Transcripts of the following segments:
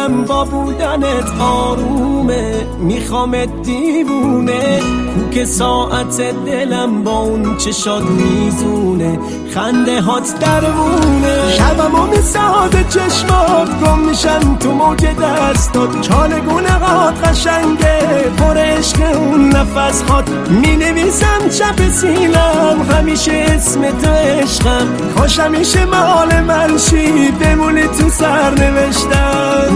دلم با بودنت آرومه، میخوامت دیوونه. که ساعت دلم با اون چشات میزونه، خنده هات درمونه. شبمو میسازه چشمات، گم میشن تو موج دستات. چالگونه هات قشنگه، پر عشق اون نفس هات. مینویسم چپ سینم همیشه اسم تو عشقم. کاش همیشه مال من شی، بمونی تو سرنوشتم.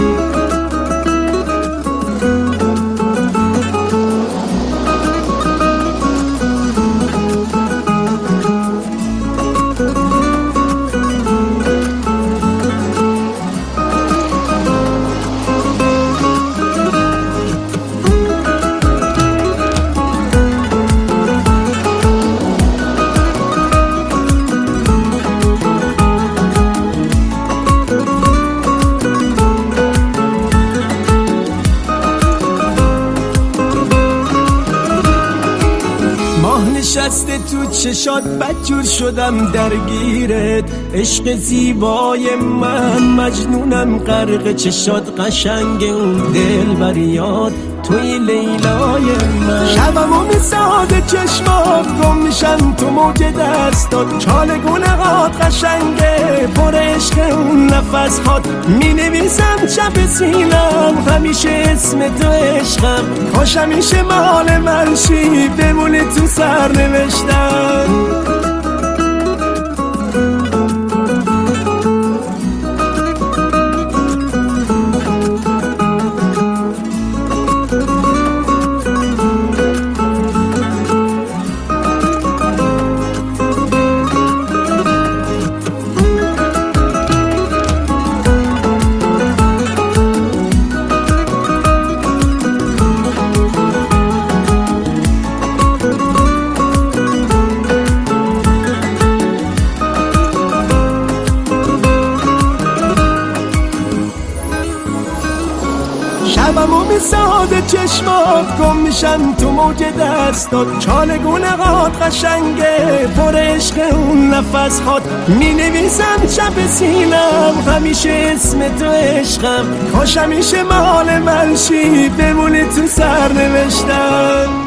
نشسته تو چشات بدجور شدم درگیرت. عشق زیبای من مجنونم غرق چشات. قشنگ اون دل بریاد توی لیلای من. شبمو میسازه چشمات، گم میشن تو موج دستات. چالگونه هات قشنگه، پر عشق اون نفس هات. مینویسم چپ سینم همیشه اسم تو عشقم. کاش همیشه مال من شی، بمونی تو سرنوشتم. شبمو میسازه چشمات، گم میشن تو موج دستات. چالگونه هات قشنگه، پر عشق اون نفس هات. مینویسم چپ سینم همیشه اسم تو عشقم. کاش همیشه مال من شی، بمونی تو سرنوشتم.